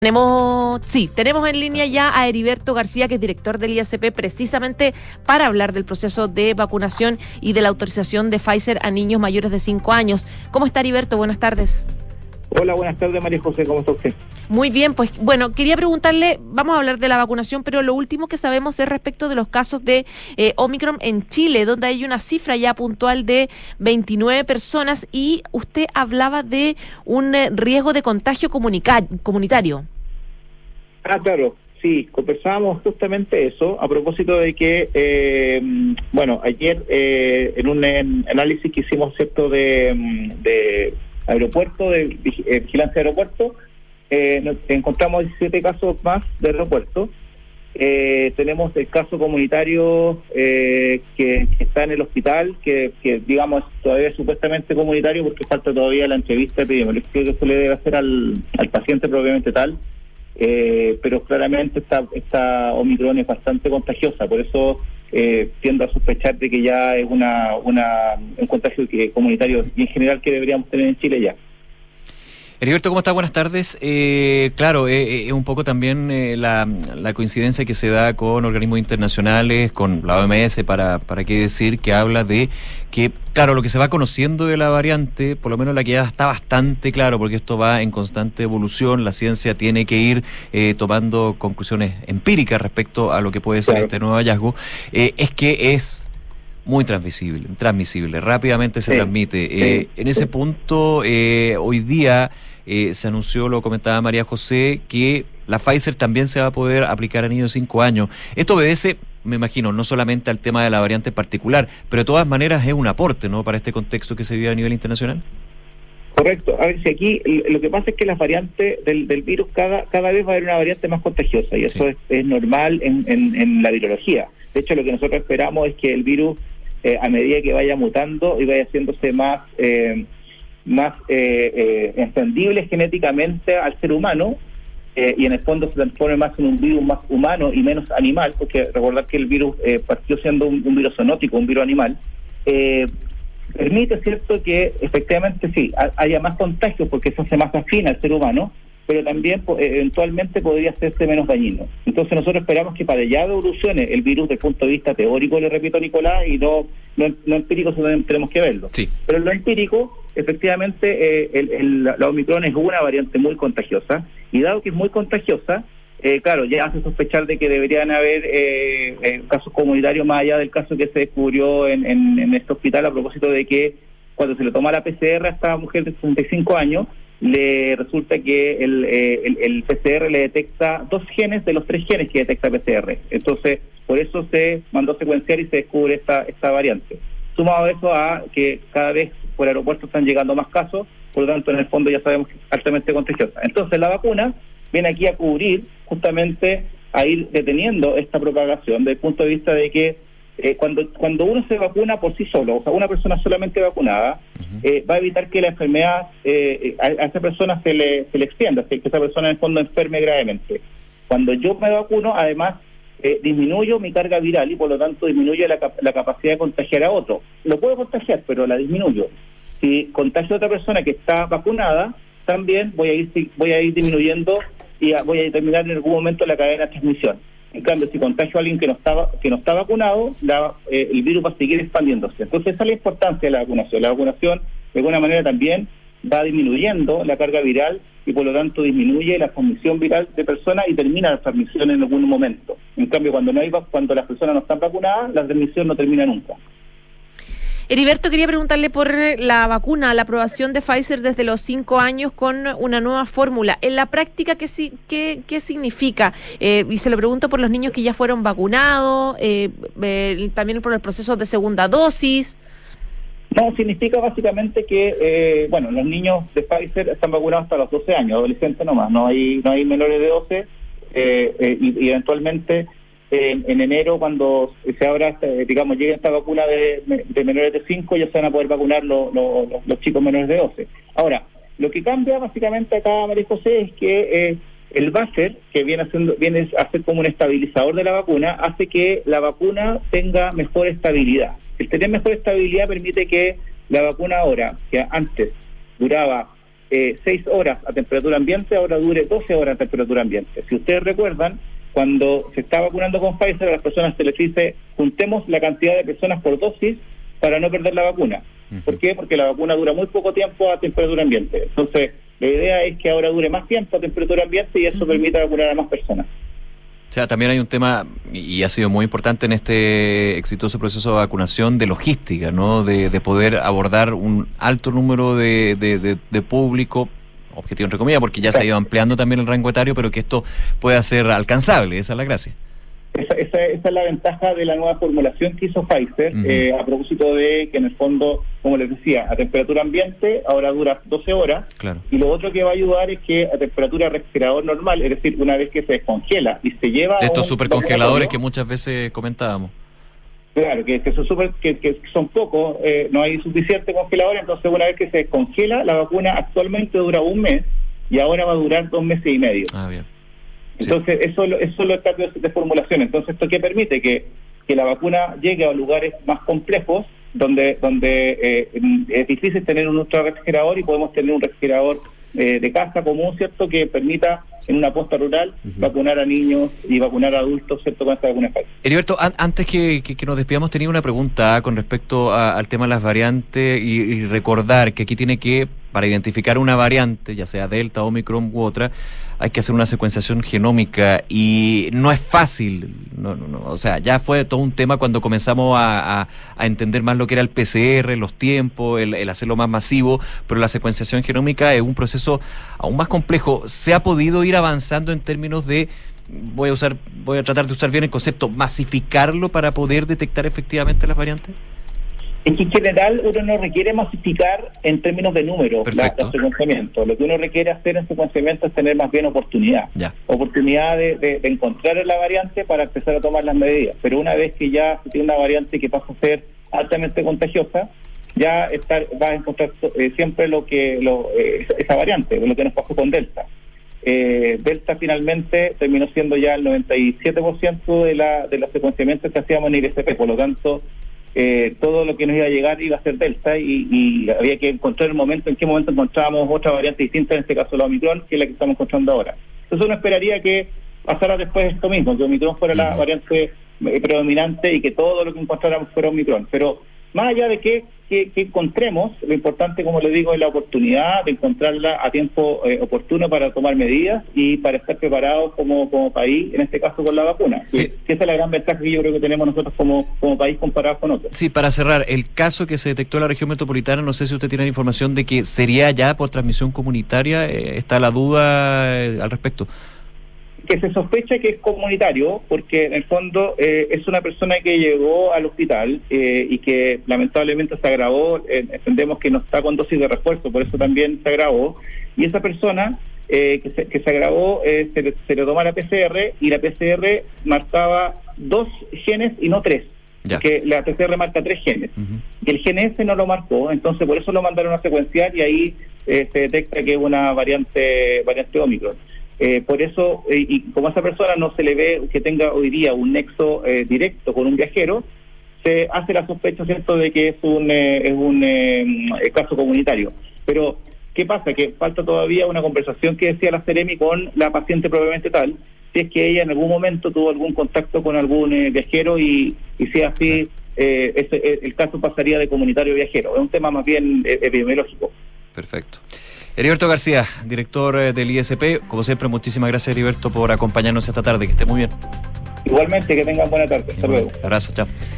Tenemos en línea ya a Heriberto García, que es director del ISP, precisamente para hablar del proceso de vacunación y de la autorización de Pfizer a niños mayores de 5 años. ¿Cómo está, Heriberto? Buenas tardes. Hola, buenas tardes, María José, ¿cómo está usted? Muy bien, pues bueno, quería preguntarle, vamos a hablar de la vacunación, pero lo último que sabemos es respecto de los casos de Omicron en Chile, donde hay una cifra ya puntual de 29 personas y usted hablaba de un riesgo de contagio comunitario. Claro, sí, conversábamos justamente eso, a propósito de que, ayer en un análisis que hicimos, ¿cierto?, de aeropuerto, de vigilancia de aeropuerto, encontramos 17 casos más de aeropuerto. Tenemos el caso comunitario que está en el hospital, que digamos todavía es supuestamente comunitario porque falta todavía la entrevista epidemiológica que se le debe hacer al paciente propiamente tal, pero claramente esta Omicron es bastante contagiosa, por eso tiendo a sospechar de que ya es un contagio comunitario y en general que deberíamos tener en Chile ya. Heriberto, ¿cómo está? Buenas tardes. Claro, es un poco también la coincidencia que se da con organismos internacionales, con la OMS, para qué decir, que habla de que, claro, lo que se va conociendo de la variante, por lo menos la que ya está bastante claro, porque esto va en constante evolución, la ciencia tiene que ir tomando conclusiones empíricas respecto a lo que puede ser este nuevo hallazgo, es que es muy transmisible, rápidamente se transmite. En ese punto, hoy día se anunció, lo comentaba María José, que la Pfizer también se va a poder aplicar a niños de 5 años. Esto obedece, me imagino, no solamente al tema de la variante particular, pero de todas maneras es un aporte, ¿no?, para este contexto que se vive a nivel internacional. Correcto. A ver, si aquí lo que pasa es que las variantes del virus, cada vez va a haber una variante más contagiosa, y eso es normal en la virología. De hecho, lo que nosotros esperamos es que el virus, a medida que vaya mutando y vaya haciéndose más entendible genéticamente al ser humano, y en el fondo se transforme más en un virus más humano y menos animal, porque recordar que el virus partió siendo un virus zoonótico, un virus animal, permite, ¿cierto?, que efectivamente sí, haya más contagios porque eso hace más afín al ser humano, pero también eventualmente podría hacerse menos dañino. Entonces nosotros esperamos que para allá evolucione el virus desde el punto de vista teórico, le repito a Nicolás, y no empírico, tenemos que verlo. Sí. Pero en lo empírico, efectivamente, la Omicron es una variante muy contagiosa, y dado que es muy contagiosa, claro, ya hace sospechar de que deberían haber casos comunitarios más allá del caso que se descubrió en este hospital, a propósito de que cuando se le toma la PCR a esta mujer de 65 años, le resulta que el PCR le detecta 2 genes de los 3 genes que detecta PCR. Entonces, por eso se mandó a secuenciar y se descubre esta variante. Sumado a eso a que cada vez por aeropuertos están llegando más casos, por lo tanto, en el fondo ya sabemos que es altamente contagiosa. Entonces, la vacuna viene aquí a cubrir, justamente a ir deteniendo esta propagación, desde el punto de vista de que cuando uno se vacuna por sí solo, o sea, una persona solamente vacunada, va a evitar que la enfermedad a esa persona se le extienda, que esa persona en el fondo enferme gravemente. Cuando yo me vacuno, además, disminuyo mi carga viral y por lo tanto disminuyo la capacidad de contagiar a otro. Lo puedo contagiar, pero la disminuyo. Si contagio a otra persona que está vacunada, también voy a ir disminuyendo y voy a terminar en algún momento la cadena de transmisión. En cambio, si contagio a alguien que no está vacunado, el virus va a seguir expandiéndose. Entonces, esa es la importancia de la vacunación. La vacunación, de alguna manera, también va disminuyendo la carga viral y, por lo tanto, disminuye la transmisión viral de personas y termina la transmisión en algún momento. En cambio, cuando las personas no están vacunadas, la transmisión no termina nunca. Heriberto, quería preguntarle por la vacuna, la aprobación de Pfizer desde los 5 años con una nueva fórmula. En la práctica, ¿qué significa? Y se lo pregunto por los niños que ya fueron vacunados, también por los procesos de segunda dosis. No, significa básicamente que, los niños de Pfizer están vacunados hasta los 12 años, adolescentes nomás, no hay menores de 12, y eventualmente en enero, cuando se abra, llegue esta vacuna de menores de 5, ya se van a poder vacunar los chicos menores de 12. Ahora, lo que cambia básicamente acá, María José, es que el buffer, que viene a ser como un estabilizador de la vacuna, hace que la vacuna tenga mejor estabilidad. El tener mejor estabilidad permite que la vacuna ahora, que antes duraba 6 horas a temperatura ambiente, ahora dure 12 horas a temperatura ambiente. Si ustedes recuerdan, cuando se está vacunando con Pfizer, a las personas se les dice, juntemos la cantidad de personas por dosis para no perder la vacuna. ¿Por qué? Porque la vacuna dura muy poco tiempo a temperatura ambiente. Entonces, la idea es que ahora dure más tiempo a temperatura ambiente y eso permita vacunar a más personas. O sea, también hay un tema, y ha sido muy importante en este exitoso proceso de vacunación, de logística, ¿no? De poder abordar un alto número de público, objetivo entre comillas, porque ya se ha ido ampliando también el rango etario, pero que esto pueda ser alcanzable, esa es la gracia. Esa es la ventaja de la nueva formulación que hizo Pfizer, a propósito de que en el fondo, como les decía, a temperatura ambiente ahora dura 12 horas, claro. Y lo otro que va a ayudar es que a temperatura refrigerador normal, es decir, una vez que se descongela y se lleva de estos supercongeladores que muchas veces comentábamos. Claro, que son pocos, no hay suficiente congelador, entonces una vez que se descongela, la vacuna actualmente dura 1 mes y ahora va a durar 2 meses y medio. Ah, bien. Entonces, eso es lo cambio de formulación. Entonces, ¿esto qué permite? Que la vacuna llegue a lugares más complejos, donde es difícil tener un ultra refrigerador y podemos tener un refrigerador de casa común, ¿cierto?, que permita en una posta rural vacunar a niños y vacunar a adultos, ¿cierto?, con esta vacuna Pfizer. Heriberto, antes que nos despidamos, tenía una pregunta con respecto al tema de las variantes y recordar que aquí tiene que, para identificar una variante, ya sea Delta, Omicron u otra, hay que hacer una secuenciación genómica y no es fácil, no, o sea, ya fue todo un tema cuando comenzamos a entender más lo que era el PCR, los tiempos, el hacerlo más masivo, pero la secuenciación genómica es un proceso aún más complejo. ¿Se ha podido ir avanzando en términos de, voy a tratar de usar bien el concepto, masificarlo para poder detectar efectivamente las variantes? En general, uno no requiere masificar en términos de número los secuenciamientos. Lo que uno requiere hacer en secuenciamiento es tener más bien oportunidad. Oportunidad de encontrar la variante para empezar a tomar las medidas. Pero una vez que ya se tiene una variante que pasa a ser altamente contagiosa, ya va a encontrar siempre esa variante, lo que nos pasó con Delta. Delta finalmente terminó siendo ya el 97% de los secuenciamientos que hacíamos en IRSP, por lo tanto todo lo que nos iba a llegar iba a ser Delta y había que encontrar en qué momento encontrábamos otra variante distinta, en este caso la Omicron, que es la que estamos encontrando ahora. Entonces uno esperaría que pasara después esto mismo, que Omicron fuera la variante predominante y que todo lo que encontráramos fuera Omicron, pero más allá de que encontremos, lo importante, como les digo, es la oportunidad de encontrarla a tiempo oportuno para tomar medidas y para estar preparados como país, en este caso con la vacuna. Sí. Que esa es la gran ventaja que yo creo que tenemos nosotros como país comparado con otros. Sí, para cerrar, el caso que se detectó en la región metropolitana, no sé si usted tiene información de que sería ya por transmisión comunitaria, ¿está la duda al respecto? Que se sospecha que es comunitario, porque en el fondo es una persona que llegó al hospital y que lamentablemente se agravó, entendemos que no está con dosis de refuerzo, por eso también se agravó, y esa persona que se agravó se le toma la PCR y la PCR marcaba 2 genes y no 3. Que la PCR marca 3 genes, y el gen S no lo marcó, entonces por eso lo mandaron a secuenciar y ahí se detecta que es una variante Omicron. Por eso, y como a esa persona no se le ve que tenga hoy día un nexo directo con un viajero, se hace la sospecha, ¿cierto?, de que es un caso comunitario. Pero, ¿qué pasa? Que falta todavía una conversación que decía la Seremi con la paciente propiamente tal, si es que ella en algún momento tuvo algún contacto con algún viajero y si así, el caso pasaría de comunitario a viajero. Es un tema más bien epidemiológico. Perfecto. Heriberto García, director del ISP, como siempre, muchísimas gracias, Heriberto, por acompañarnos esta tarde, que esté muy bien. Igualmente, que tengan buena tarde. Hasta luego. Abrazo, chao.